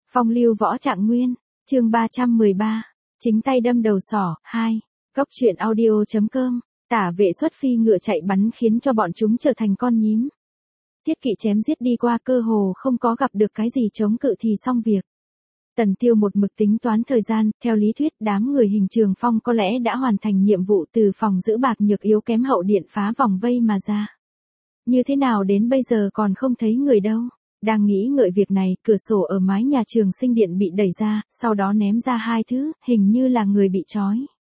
Phong lưu võ trạng nguyên, chương 313, chính tay đâm đầu sỏ, 2. Cốc truyện audio.com, tả vệ xuất phi ngựa chạy bắn khiến cho bọn chúng trở thành con nhím. Thiết kỵ chém giết đi qua cơ hồ không có gặp được cái gì chống cự thì xong việc. Tần Tiêu một mực tính toán thời gian, theo lý thuyết đám người Hình Trường Phong có lẽ đã hoàn thành nhiệm vụ từ phòng giữ bạc nhược yếu kém hậu điện phá vòng vây mà ra. Như thế nào đến bây giờ còn không thấy người đâu. Đang nghĩ ngợi việc này, cửa sổ ở mái nhà Trường Sinh điện bị đẩy ra, sau đó ném ra hai thứ, hình như là người bị trói.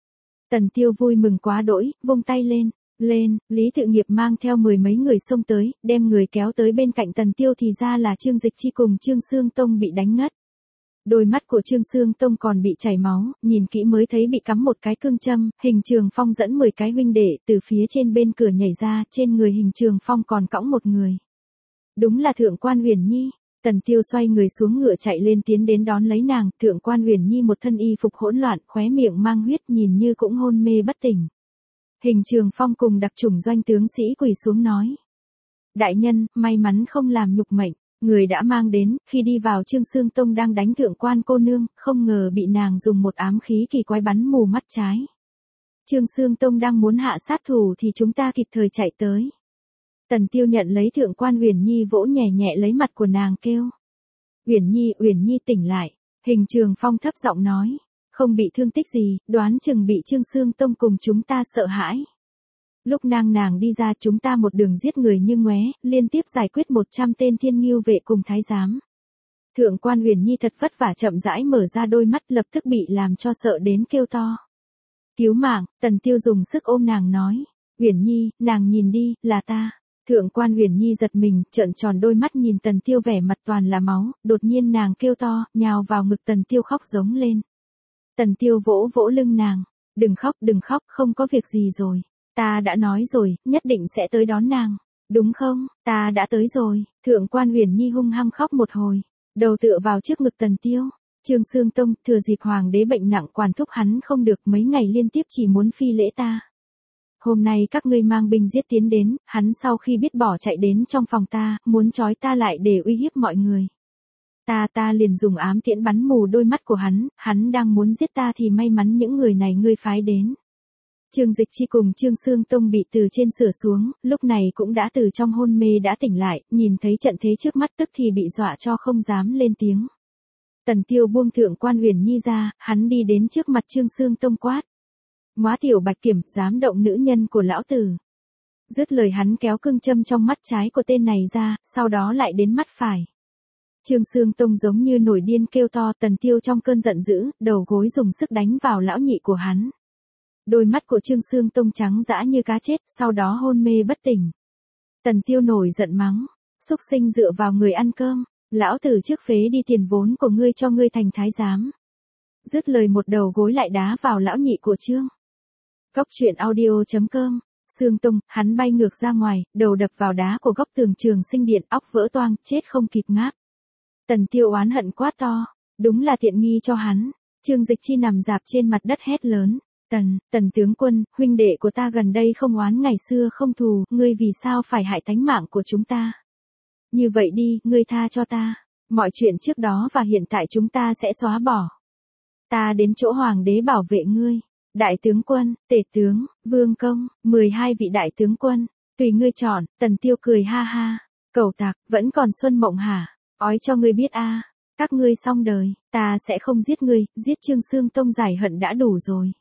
Tần Tiêu vui mừng quá đỗi, vung tay lên, Lý Tự Nghiệp mang theo mười mấy người xông tới, đem người kéo tới bên cạnh Tần Tiêu thì ra là Trương Dịch Chi cùng Trương Xương Tông bị đánh ngất. Đôi mắt của Trương Xương Tông còn bị chảy máu, nhìn kỹ mới thấy bị cắm một cái cương châm, Hình Trường Phong dẫn 10 cái huynh đệ từ phía trên bên cửa nhảy ra, trên người Hình Trường Phong còn cõng một người. Đúng là Thượng quan Uyển Nhi. Tần Tiêu xoay người xuống ngựa chạy lên tiến đến đón lấy nàng, Thượng quan Uyển Nhi một thân y phục hỗn loạn, khóe miệng mang huyết nhìn như cũng hôn mê bất tỉnh. Hình Trường Phong cùng đặc chủng doanh tướng sĩ quỳ xuống nói: đại nhân, may mắn không làm nhục mệnh, người đã mang đến, khi đi vào Trương Xương Tông đang đánh Thượng quan cô nương, không ngờ bị nàng dùng một ám khí kỳ quái bắn mù mắt trái. Trương Xương Tông đang muốn hạ sát thủ thì chúng ta kịp thời chạy tới. Tần Tiêu nhận lấy Thượng quan Uyển Nhi vỗ nhẹ nhẹ lấy mặt của nàng kêu: Uyển Nhi tỉnh lại. Hình Trường Phong thấp giọng nói: không bị thương tích gì, đoán chừng bị Trương Xương Tông cùng chúng ta sợ hãi. Lúc nàng đi ra chúng ta một đường giết người như ngoé, liên tiếp giải quyết 100 tên thiên ngưu vệ cùng thái giám. Thượng quan Uyển Nhi thật vất vả chậm rãi mở ra đôi mắt, lập tức bị làm cho sợ đến kêu to: cứu mạng. Tần Tiêu dùng sức ôm nàng nói: Uyển Nhi, nàng nhìn đi, là ta. Thượng quan Uyển Nhi giật mình, trợn tròn đôi mắt nhìn Tần Tiêu vẻ mặt toàn là máu, đột nhiên nàng kêu to, nhào vào ngực Tần Tiêu khóc giống lên. Tần Tiêu vỗ lưng nàng: đừng khóc, không có việc gì rồi. Ta đã nói rồi, nhất định sẽ tới đón nàng. Đúng không, ta đã tới rồi. Thượng quan Uyển Nhi hung hăng khóc một hồi, đầu tựa vào trước ngực Tần Tiêu. Trương Xương Tông, thừa dịp hoàng đế bệnh nặng quản thúc hắn không được, mấy ngày liên tiếp chỉ muốn phi lễ ta. Hôm nay các ngươi mang binh giết tiến đến, hắn sau khi biết bỏ chạy đến trong phòng ta, muốn trói ta lại để uy hiếp mọi người. Ta liền dùng ám tiễn bắn mù đôi mắt của hắn đang muốn giết ta thì may mắn những người này ngươi phái đến. Trương Dịch Chi cùng Trương Xương Tông bị từ trên sửa xuống, lúc này cũng đã từ trong hôn mê đã tỉnh lại, nhìn thấy trận thế trước mắt tức thì bị dọa cho không dám lên tiếng. Tần Tiêu buông Thượng quan Uyển Nhi ra, hắn đi đến trước mặt Trương Xương Tông quát: Móa tiểu Bạch Kiểm, dám động nữ nhân của lão tử. Dứt lời hắn kéo cương châm trong mắt trái của tên này ra, sau đó lại đến mắt phải. Trương Xương Tông giống như nổi điên kêu to, Tần Tiêu trong cơn giận dữ, đầu gối dùng sức đánh vào lão nhị của hắn. Đôi mắt của Trương Xương Tông trắng dã như cá chết, sau đó hôn mê bất tỉnh. Tần Tiêu nổi giận mắng: xúc sinh dựa vào người ăn cơm, lão tử trước phế đi tiền vốn của ngươi cho ngươi thành thái giám. Dứt lời một đầu gối lại đá vào lão nhị của Trương. Cốc truyện audio.com, Xương Tông, hắn bay ngược ra ngoài, đầu đập vào đá của góc tường Trường Sinh điện, óc vỡ toang, chết không kịp ngáp. Tần Tiêu oán hận quát to: đúng là tiện nghi cho hắn. Trương Dịch Chi nằm dạp trên mặt đất hét lớn: Tần tướng quân, huynh đệ của ta gần đây không oán ngày xưa không thù, ngươi vì sao phải hại tánh mạng của chúng ta? Như vậy đi, ngươi tha cho ta, mọi chuyện trước đó và hiện tại chúng ta sẽ xóa bỏ. Ta đến chỗ hoàng đế bảo vệ ngươi. Đại tướng quân, tể tướng, vương công, 12 vị đại tướng quân, tùy ngươi chọn. Tần Tiêu cười ha ha: cẩu tặc, vẫn còn xuân mộng hả? Ói cho ngươi biết a, các ngươi xong đời, ta sẽ không giết ngươi, giết Trương Xương Tông giải hận đã đủ rồi.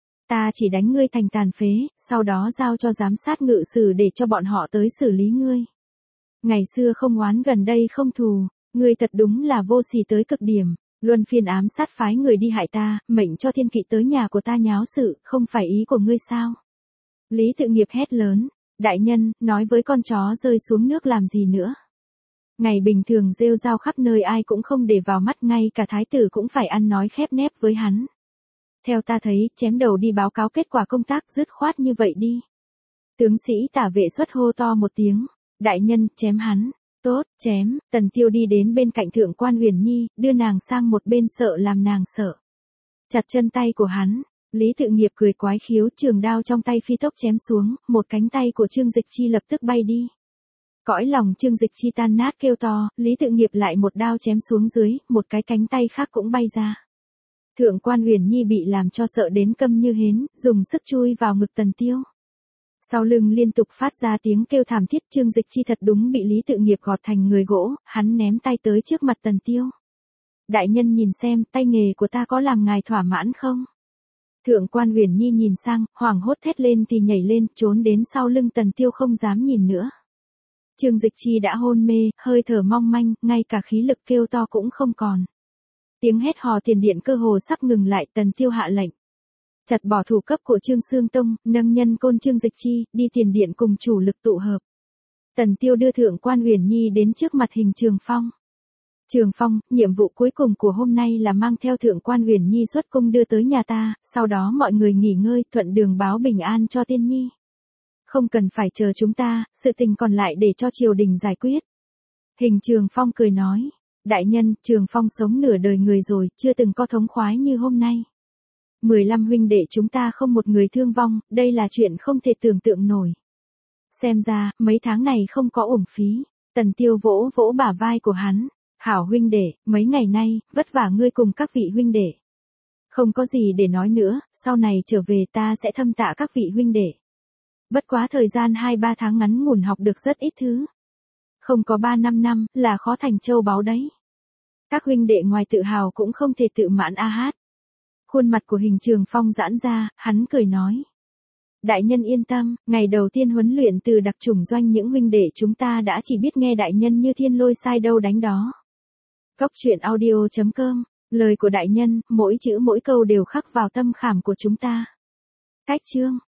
Ta chỉ đánh ngươi thành tàn phế, sau đó giao cho giám sát ngự sử để cho bọn họ tới xử lý ngươi. Ngày xưa không oán gần đây không thù, ngươi thật đúng là vô sỉ tới cực điểm. Luân phiên ám sát phái người đi hại ta, mệnh cho thiên kỵ tới nhà của ta nháo sự, không phải ý của ngươi sao? Lý Tự Nghiệp hét lớn: đại nhân, nói với con chó rơi xuống nước làm gì nữa? Ngày bình thường rêu rao khắp nơi ai cũng không để vào mắt, ngay cả thái tử cũng phải ăn nói khép nép với hắn. Theo ta thấy, chém đầu đi báo cáo kết quả công tác, dứt khoát như vậy đi. Tướng sĩ Tả Vệ xuất hô to một tiếng: đại nhân, chém hắn. Tốt, chém. Tần Tiêu đi đến bên cạnh Thượng quan Uyển Nhi, đưa nàng sang một bên sợ làm nàng sợ. Chặt chân tay của hắn. Lý Tự Nghiệp cười quái khiếu, trường đao trong tay phi tốc chém xuống, một cánh tay của Trương Dịch Chi lập tức bay đi. Cõi lòng Trương Dịch Chi tan nát kêu to, Lý Tự Nghiệp lại một đao chém xuống dưới, một cái cánh tay khác cũng bay ra. Thượng quan Uyển Nhi bị làm cho sợ đến câm như hến, dùng sức chui vào ngực Tần Tiêu. Sau lưng liên tục phát ra tiếng kêu thảm thiết, Trương Dịch Chi thật đúng bị Lý Tự Nghiệp gọt thành người gỗ, hắn ném tay tới trước mặt Tần Tiêu. Đại nhân nhìn xem, tay nghề của ta có làm ngài thỏa mãn không? Thượng quan Uyển Nhi nhìn sang, hoảng hốt thét lên thì nhảy lên, trốn đến sau lưng Tần Tiêu không dám nhìn nữa. Trương Dịch Chi đã hôn mê, hơi thở mong manh, ngay cả khí lực kêu to cũng không còn. Tiếng hét hò tiền điện cơ hồ sắp ngừng lại, Tần Tiêu hạ lệnh. Chặt bỏ thủ cấp của Trương Xương Tông, nâng nhân côn Trương Dịch Chi, đi tiền điện cùng chủ lực tụ hợp. Tần Tiêu đưa Thượng quan Uyển Nhi đến trước mặt Hình Trường Phong. Trường Phong, nhiệm vụ cuối cùng của hôm nay là mang theo Thượng quan Uyển Nhi xuất cung đưa tới nhà ta, sau đó mọi người nghỉ ngơi, thuận đường báo bình an cho Tiên Nhi. Không cần phải chờ chúng ta, sự tình còn lại để cho triều đình giải quyết. Hình Trường Phong cười nói, đại nhân, Trường Phong sống nửa đời người rồi, chưa từng có thống khoái như hôm nay. 15 huynh đệ chúng ta không một người thương vong, đây là chuyện không thể tưởng tượng nổi. Xem ra, mấy tháng này không có uổng phí. Tần Tiêu vỗ vỗ bả vai của hắn. Hảo huynh đệ, mấy ngày nay, vất vả ngươi cùng các vị huynh đệ. Không có gì để nói nữa, sau này trở về ta sẽ thâm tạ các vị huynh đệ. Bất quá thời gian 2-3 tháng ngắn ngủn học được rất ít thứ. Không có 3-5 năm, là khó thành châu báu đấy. Các huynh đệ ngoài tự hào cũng không thể tự mãn a hát. Khuôn mặt của Hình Trường Phong giãn ra, hắn cười nói. Đại nhân yên tâm, ngày đầu tiên huấn luyện từ đặc chủng doanh những huynh đệ chúng ta đã chỉ biết nghe đại nhân như thiên lôi sai đâu đánh đó. Cốc truyện audio.com, lời của đại nhân, mỗi chữ mỗi câu đều khắc vào tâm khảm của chúng ta. Cách chương